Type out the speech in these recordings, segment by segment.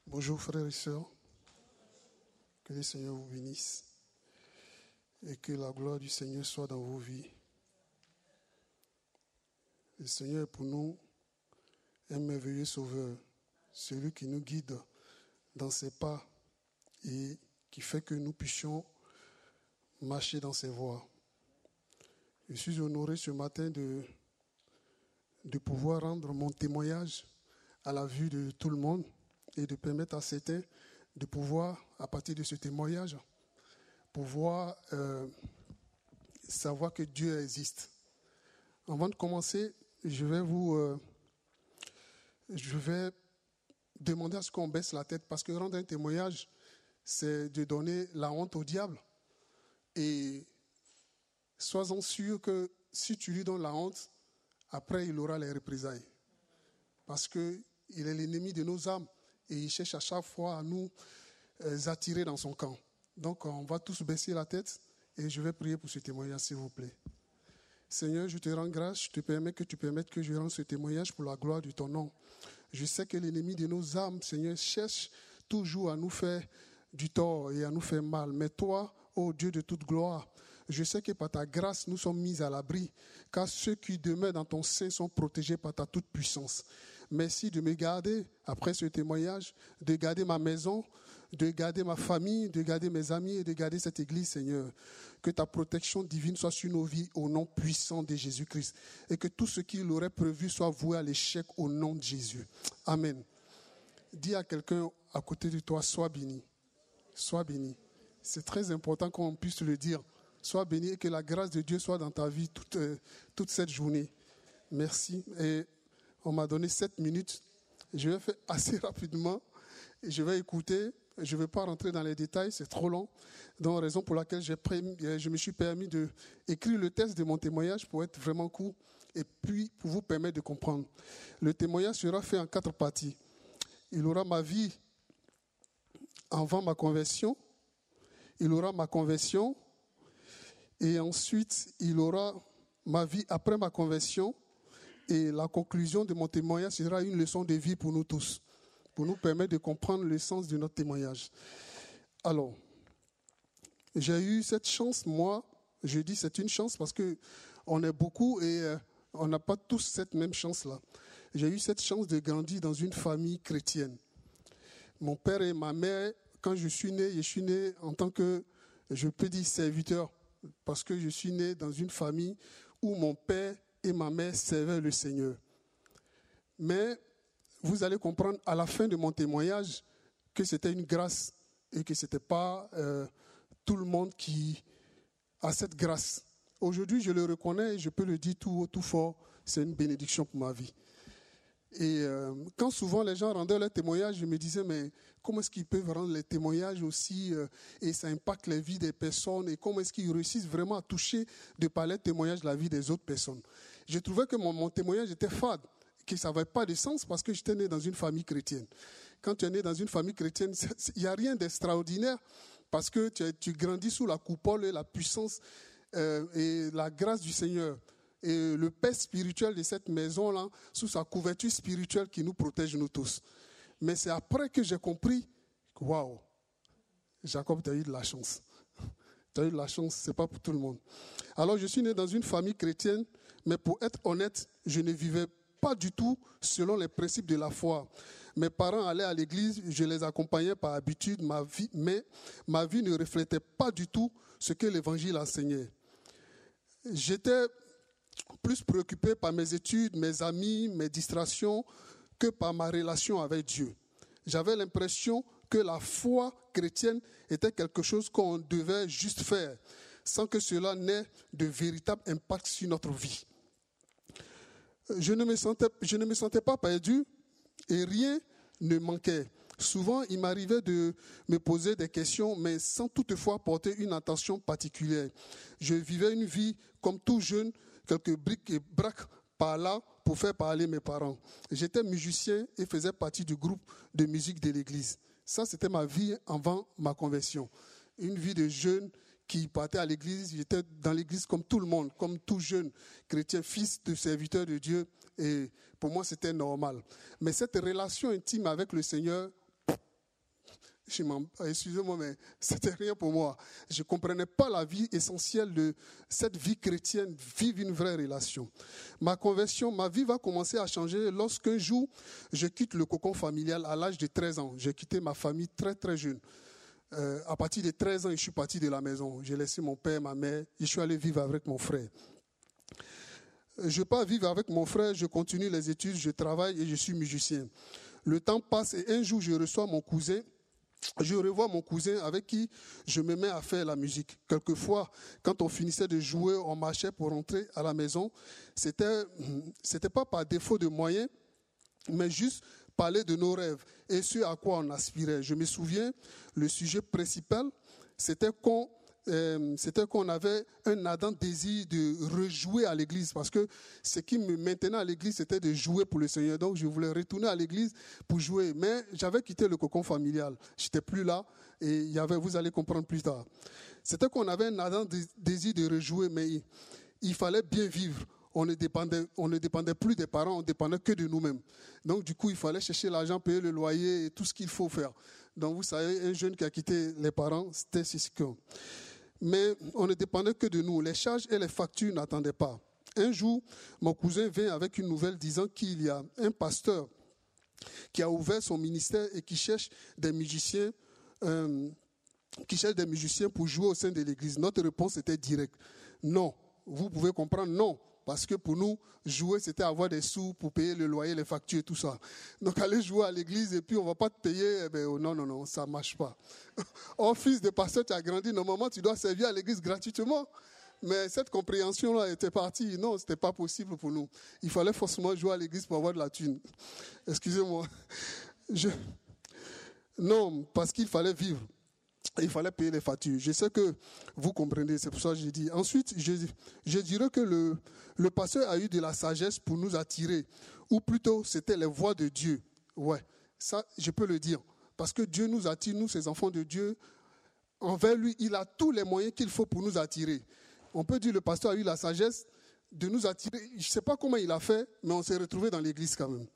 Bonjour frères et sœurs, que le Seigneur vous bénisse et que la gloire du Seigneur soit dans vos vies. Le Seigneur est pour nous un merveilleux sauveur, celui qui nous guide dans ses pas et qui fait que nous puissions marcher dans ses voies. Je suis honoré ce matin de pouvoir rendre mon témoignage à la vue de tout le monde et de permettre à certains de pouvoir, à partir de ce témoignage, pouvoir savoir que Dieu existe. Avant de commencer, je vais demander à ce qu'on baisse la tête parce que rendre un témoignage, c'est de donner la honte au diable. Et sois-en sûr que si tu lui donnes la honte, après il aura les représailles. Parce qu'il est l'ennemi de nos âmes et il cherche à chaque fois à nous attirer dans son camp. Donc on va tous baisser la tête et je vais prier pour ce témoignage, s'il vous plaît. Seigneur, je te rends grâce, je te permets que tu permettes que je rende ce témoignage pour la gloire de ton nom. Je sais que l'ennemi de nos âmes, Seigneur, cherche toujours à nous faire du tort et à nous faire mal. Mais toi, ô Dieu de toute gloire, je sais que par ta grâce, nous sommes mis à l'abri, car ceux qui demeurent dans ton sein sont protégés par ta toute puissance. Merci de me garder, après ce témoignage, de garder ma maison, de garder ma famille, de garder mes amis et de garder cette église, Seigneur. Que ta protection divine soit sur nos vies au nom puissant de Jésus-Christ. Et que tout ce qu'il aurait prévu soit voué à l'échec au nom de Jésus. Amen. Dis à quelqu'un à côté de toi, sois béni. Sois béni. C'est très important qu'on puisse le dire. Sois béni et que la grâce de Dieu soit dans ta vie toute cette journée. Merci. Et on m'a donné 7 minutes. Je vais faire assez rapidement. Je vais écouter. Je ne vais pas rentrer dans les détails, c'est trop long. Donc, raison pour laquelle je me suis permis d'écrire le texte de mon témoignage pour être vraiment court et puis pour vous permettre de comprendre. Le témoignage sera fait en 4 parties. Il aura ma vie avant ma conversion. Il aura ma conversion. Et ensuite, il aura ma vie après ma conversion. Et la conclusion de mon témoignage sera une leçon de vie pour nous tous, pour nous permettre de comprendre le sens de notre témoignage. Alors, j'ai eu cette chance, moi, je dis c'est une chance parce qu'on est beaucoup et on n'a pas tous cette même chance-là. J'ai eu cette chance de grandir dans une famille chrétienne. Mon père et ma mère, quand je suis né en tant que, je peux dire serviteur, parce que je suis né dans une famille où mon père et ma mère servaient le Seigneur. Mais vous allez comprendre à la fin de mon témoignage que c'était une grâce et que ce n'était pas tout le monde qui a cette grâce. Aujourd'hui, je le reconnais et je peux le dire tout haut, tout fort, c'est une bénédiction pour ma vie. Et quand souvent les gens rendaient leurs témoignages, je me disais, mais comment est-ce qu'ils peuvent rendre les témoignages aussi et ça impacte les vies des personnes et comment est-ce qu'ils réussissent vraiment à toucher de par les témoignages la vie des autres personnes. Je trouvais que mon témoignage était fade, que ça n'avait pas de sens parce que j'étais né dans une famille chrétienne. Quand tu es né dans une famille chrétienne, il n'y a rien d'extraordinaire parce que tu grandis sous la coupole et la puissance et la grâce du Seigneur. Et le père spirituel de cette maison-là, sous sa couverture spirituelle qui nous protège nous tous. Mais c'est après que j'ai compris, waouh, Jacob, tu as eu de la chance. Tu as eu de la chance, ce n'est pas pour tout le monde. Alors je suis né dans une famille chrétienne, mais pour être honnête, je ne vivais pas du tout selon les principes de la foi. Mes parents allaient à l'église, je les accompagnais par habitude, mais ma vie ne reflétait pas du tout ce que l'évangile enseignait. J'étais plus préoccupé par mes études, mes amis, mes distractions, que par ma relation avec Dieu. J'avais l'impression que la foi chrétienne était quelque chose qu'on devait juste faire, sans que cela n'ait de véritable impact sur notre vie. Je ne me sentais pas perdu et rien ne manquait. Souvent, il m'arrivait de me poser des questions, mais sans toutefois porter une attention particulière. Je vivais une vie comme tout jeune, quelques briques et braques par là pour faire parler mes parents. J'étais musicien et faisais partie du groupe de musique de l'église. Ça, c'était ma vie avant ma conversion. Une vie de jeune qui partait à l'église. J'étais dans l'église comme tout le monde, comme tout jeune chrétien, fils de serviteur de Dieu. Et pour moi, c'était normal. Mais cette relation intime avec le Seigneur, excusez-moi, mais c'était rien pour moi. Je ne comprenais pas la vie essentielle de cette vie chrétienne, vivre une vraie relation. Ma conversion, ma vie va commencer à changer lorsqu'un jour, je quitte le cocon familial à l'âge de 13 ans. J'ai quitté ma famille très, très jeune. À partir de 13 ans, je suis parti de la maison. J'ai laissé mon père, ma mère, et je suis allé vivre avec mon frère. Je pars vivre avec mon frère, je continue les études, je travaille et je suis musicien. Le temps passe et un jour, je revois mon cousin avec qui je me mets à faire la musique. Quelquefois, quand on finissait de jouer, on marchait pour rentrer à la maison. C'était pas par défaut de moyens, mais juste parler de nos rêves et ce à quoi on aspirait. Je me souviens, le sujet principal, c'était qu'on avait un ardent désir de rejouer à l'église parce que ce qui me maintenait à l'église, c'était de jouer pour le Seigneur. Donc, je voulais retourner à l'église pour jouer. Mais j'avais quitté le cocon familial. Je n'étais plus là et vous allez comprendre plus tard. C'était qu'on avait un ardent désir de rejouer, mais il fallait bien vivre. On ne dépendait plus des parents, on ne dépendait que de nous-mêmes. Donc, du coup, il fallait chercher l'argent, payer le loyer et tout ce qu'il faut faire. Donc, vous savez, un jeune qui a quitté les parents, c'était Sissikon. Mais on ne dépendait que de nous. Les charges et les factures n'attendaient pas. Un jour, mon cousin vient avec une nouvelle disant qu'il y a un pasteur qui a ouvert son ministère et qui cherche des musiciens pour jouer au sein de l'église. Notre réponse était directe. Non. Vous pouvez comprendre, non. Parce que pour nous, jouer, c'était avoir des sous pour payer le loyer, les factures et tout ça. Donc, aller jouer à l'église et puis on ne va pas te payer, non, ça ne marche pas. Oh, fils de pasteur, tu as grandi, normalement, tu dois servir à l'église gratuitement. Mais cette compréhension-là était partie. Non, ce n'était pas possible pour nous. Il fallait forcément jouer à l'église pour avoir de la thune. Excusez-moi. Non, parce qu'il fallait vivre. Il fallait payer les factures. Je sais que vous comprenez, c'est pour ça que j'ai dit. Ensuite, je dirais que le pasteur a eu de la sagesse pour nous attirer. Ou plutôt, c'était les voies de Dieu. Ouais, ça, je peux le dire. Parce que Dieu nous attire, nous, ces enfants de Dieu. Envers lui, il a tous les moyens qu'il faut pour nous attirer. On peut dire que le pasteur a eu la sagesse de nous attirer. Je ne sais pas comment il a fait, mais on s'est retrouvés dans l'église quand même.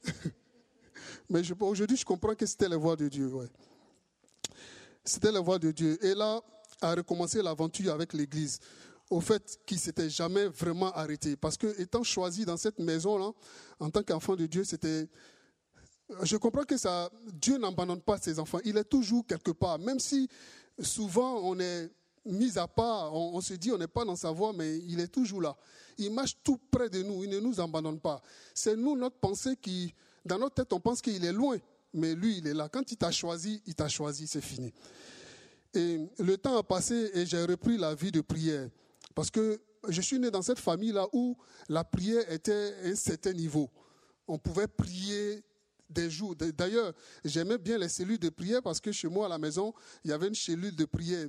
Mais aujourd'hui, je comprends que c'était les voies de Dieu. Ouais. C'était la voie de Dieu. Et là, a recommencé l'aventure avec l'église. Au fait, qui ne s'était jamais vraiment arrêté. Parce que étant choisi dans cette maison-là, en tant qu'enfant de Dieu, je comprends que Dieu n'abandonne pas ses enfants. Il est toujours quelque part. Même si souvent on est mis à part, on se dit on n'est pas dans sa voie, mais il est toujours là. Il marche tout près de nous. Il ne nous abandonne pas. C'est nous, notre pensée qui, dans notre tête, on pense qu'il est loin. Mais lui, il est là. Quand il t'a choisi, c'est fini. Et le temps a passé et j'ai repris la vie de prière. Parce que je suis né dans cette famille-là où la prière était à un certain niveau. On pouvait prier des jours. D'ailleurs, j'aimais bien les cellules de prière parce que chez moi, à la maison, il y avait une cellule de prière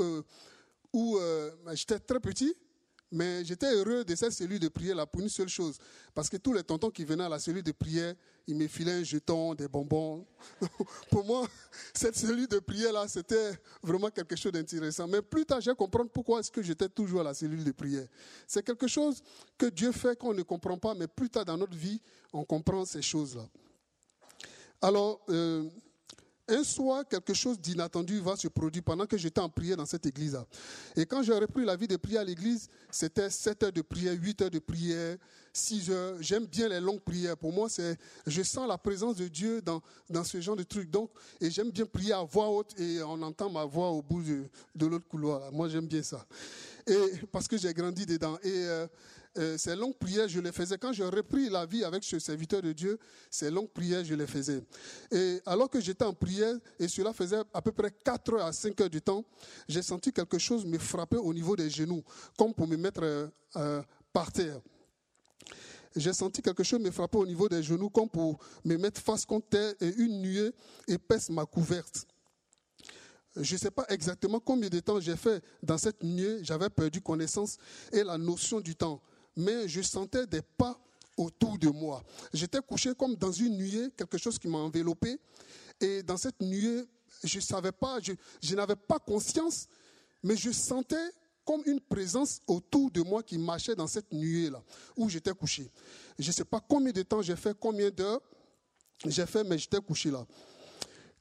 où j'étais très petit. Mais j'étais heureux de cette cellule de prière-là pour une seule chose. Parce que tous les tontons qui venaient à la cellule de prière, ils me filaient un jeton, des bonbons. Pour moi, cette cellule de prière-là, c'était vraiment quelque chose d'intéressant. Mais plus tard, j'ai compris pourquoi est-ce que j'étais toujours à la cellule de prière. C'est quelque chose que Dieu fait qu'on ne comprend pas, mais plus tard dans notre vie, on comprend ces choses-là. Alors, un soir, quelque chose d'inattendu va se produire pendant que j'étais en prière dans cette église-là. Et quand j'ai repris la vie de prière à l'église, c'était 7 heures de prière, 8 heures de prière, 6 heures. J'aime bien les longues prières. Pour moi, je sens la présence de Dieu dans ce genre de trucs. Donc, et j'aime bien prier à voix haute et on entend ma voix au bout de l'autre couloir. Moi, j'aime bien ça. Et parce que j'ai grandi dedans. Et ces longues prières, je les faisais. Quand j'ai repris la vie avec ce serviteur de Dieu, ces longues prières, je les faisais. Et alors que j'étais en prière, et cela faisait à peu près 4 heures à 5 heures du temps, j'ai senti quelque chose me frapper au niveau des genoux, comme pour me mettre par terre. J'ai senti quelque chose me frapper au niveau des genoux, comme pour me mettre face contre terre, et une nuée épaisse m'a couverte. Je ne sais pas exactement combien de temps j'ai fait dans cette nuée. J'avais perdu connaissance et la notion du temps. Mais je sentais des pas autour de moi. J'étais couché comme dans une nuée, quelque chose qui m'a enveloppé. Et dans cette nuée, je savais pas, je n'avais pas conscience, mais je sentais comme une présence autour de moi qui marchait dans cette nuée-là, où j'étais couché. Je ne sais pas combien de temps j'ai fait, combien d'heures j'ai fait, mais j'étais couché là.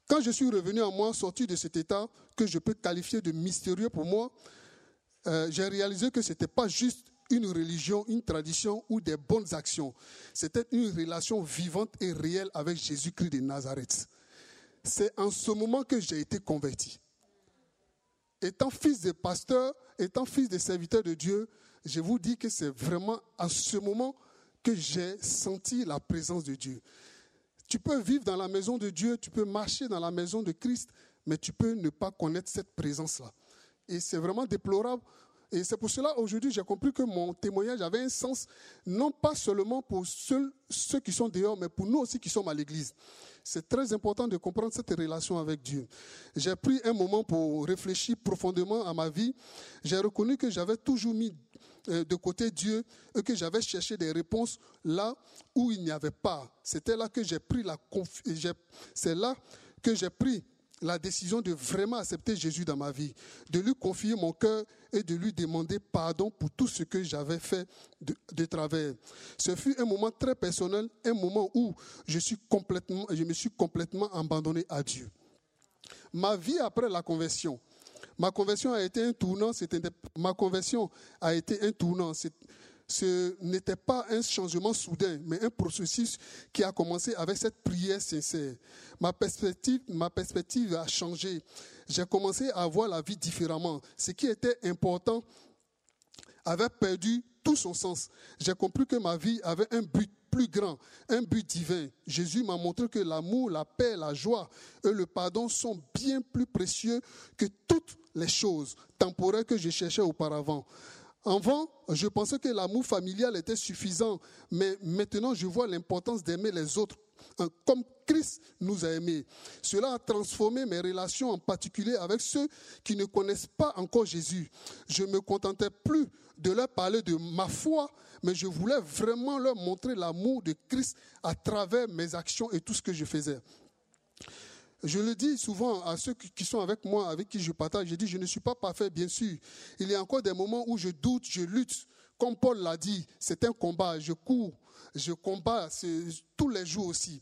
Quand je suis revenu en moi, sorti de cet état que je peux qualifier de mystérieux pour moi, j'ai réalisé que ce n'était pas juste une religion, une tradition ou des bonnes actions. C'était une relation vivante et réelle avec Jésus-Christ de Nazareth. C'est en ce moment que j'ai été converti. Étant fils de pasteur, étant fils de serviteur de Dieu, je vous dis que c'est vraiment à ce moment que j'ai senti la présence de Dieu. Tu peux vivre dans la maison de Dieu, tu peux marcher dans la maison de Christ, mais tu peux ne pas connaître cette présence-là. Et c'est vraiment déplorable. Et c'est pour cela, aujourd'hui, j'ai compris que mon témoignage avait un sens, non pas seulement pour ceux qui sont dehors, mais pour nous aussi qui sommes à l'église. C'est très important de comprendre cette relation avec Dieu. J'ai pris un moment pour réfléchir profondément à ma vie. J'ai reconnu que j'avais toujours mis de côté Dieu et que j'avais cherché des réponses là où il n'y avait pas. C'était là que j'ai pris c'est là que j'ai pris la décision de vraiment accepter Jésus dans ma vie, de lui confier mon cœur et de lui demander pardon pour tout ce que j'avais fait de travers. Ce fut un moment très personnel, un moment où je me suis complètement abandonné à Dieu. Ma vie après la conversion, ma conversion a été un tournant. Ce n'était pas un changement soudain, mais un processus qui a commencé avec cette prière sincère. Ma perspective a changé. J'ai commencé à voir la vie différemment. Ce qui était important avait perdu tout son sens. J'ai compris que ma vie avait un but plus grand, un but divin. Jésus m'a montré que l'amour, la paix, la joie et le pardon sont bien plus précieux que toutes les choses temporaires que je cherchais auparavant. Avant, je pensais que l'amour familial était suffisant, mais maintenant je vois l'importance d'aimer les autres comme Christ nous a aimés. Cela a transformé mes relations, en particulier avec ceux qui ne connaissent pas encore Jésus. Je ne me contentais plus de leur parler de ma foi, mais je voulais vraiment leur montrer l'amour de Christ à travers mes actions et tout ce que je faisais. Je le dis souvent à ceux qui sont avec moi, avec qui je partage, je dis, je ne suis pas parfait, bien sûr. Il y a encore des moments où je doute, je lutte. Comme Paul l'a dit, c'est un combat, je cours, je combats tous les jours aussi.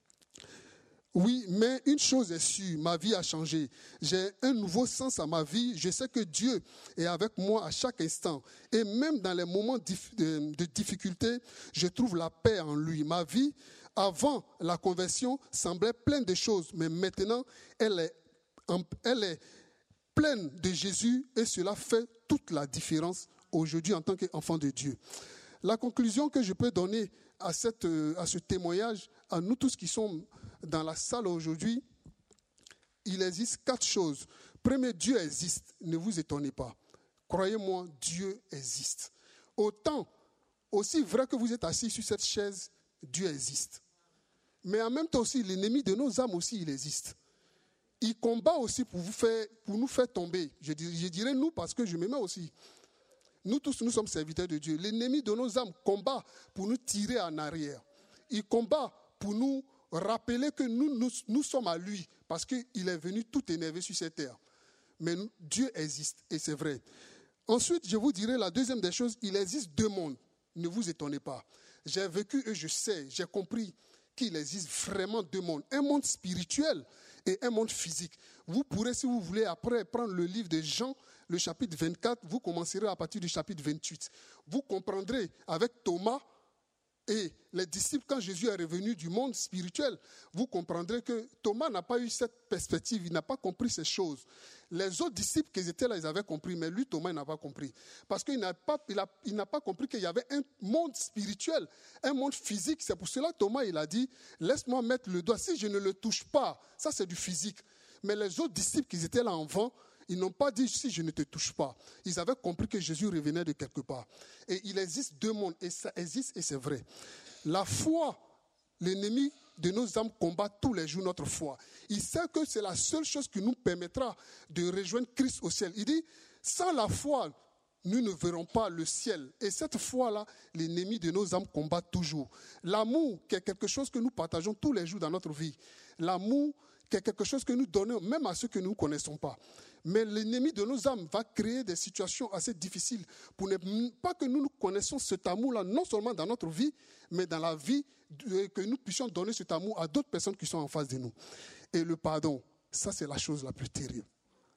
Oui, mais une chose est sûre, ma vie a changé. J'ai un nouveau sens à ma vie. Je sais que Dieu est avec moi à chaque instant. Et même dans les moments de difficulté, je trouve la paix en lui. Ma vie, avant la conversion, semblait pleine de choses, mais maintenant, elle est pleine de Jésus et cela fait toute la différence aujourd'hui en tant qu'enfant de Dieu. La conclusion que je peux donner à ce témoignage, à nous tous qui sommes dans la salle aujourd'hui, il existe 4 choses. Premier, Dieu existe, ne vous étonnez pas. Croyez-moi, Dieu existe. Autant, aussi vrai que vous êtes assis sur cette chaise, Dieu existe. Mais en même temps aussi, l'ennemi de nos âmes aussi, il existe. Il combat aussi pour nous faire tomber. Je dirais nous parce que je me mets aussi. Nous tous, nous sommes serviteurs de Dieu. L'ennemi de nos âmes combat pour nous tirer en arrière. Il combat pour nous rappeler que nous sommes à lui parce qu'il est venu tout énervé sur cette terre. Mais Dieu existe et c'est vrai. Ensuite, je vous dirai la deuxième des choses, il existe 2 mondes. Ne vous étonnez pas. J'ai vécu et je sais, j'ai compris qu'il existe vraiment 2 mondes. Un monde spirituel et un monde physique. Vous pourrez, si vous voulez, après prendre le livre de Jean, le chapitre 24, vous commencerez à partir du chapitre 28. Vous comprendrez avec Thomas et les disciples, quand Jésus est revenu du monde spirituel, vous comprendrez que Thomas n'a pas eu cette perspective, il n'a pas compris ces choses. Les autres disciples qui étaient là, ils avaient compris, mais lui, Thomas, il n'a pas compris. Parce qu'il n'a pas compris qu'il y avait un monde spirituel, un monde physique. C'est pour cela que Thomas, il a dit, laisse-moi mettre le doigt. Si je ne le touche pas, ça c'est du physique. Mais les autres disciples qui étaient là avant, ils n'ont pas dit si je ne te touche pas. Ils avaient compris que Jésus revenait de quelque part. Et il existe 2 mondes, et ça existe et c'est vrai. La foi, l'ennemi de nos âmes combat tous les jours notre foi. Il sait que c'est la seule chose qui nous permettra de rejoindre Christ au ciel. Il dit, sans la foi, nous ne verrons pas le ciel. Et cette foi-là, l'ennemi de nos âmes combat toujours. L'amour, qui est quelque chose que nous partageons tous les jours dans notre vie. L'amour, qui est quelque chose que nous donnons même à ceux que nous ne connaissons pas. Mais l'ennemi de nos âmes va créer des situations assez difficiles pour ne pas que nous connaissions cet amour-là, non seulement dans notre vie, mais dans la vie, que nous puissions donner cet amour à d'autres personnes qui sont en face de nous. et le pardon, ça c'est la chose la plus terrible.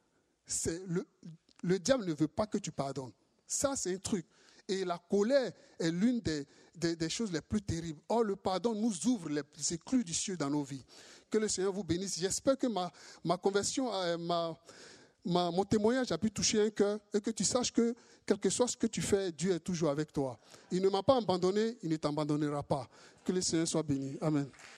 Le diable ne veut pas que tu pardonnes. Ça c'est un truc. Et la colère est l'une des choses les plus terribles. Or, le pardon nous ouvre les écluses du ciel dans nos vies. Que le Seigneur vous bénisse. J'espère que ma conversion, mon témoignage a pu toucher un cœur et que tu saches que, quel que soit ce que tu fais, Dieu est toujours avec toi. Il ne m'a pas abandonné, il ne t'abandonnera pas. Que le Seigneur soit béni. Amen.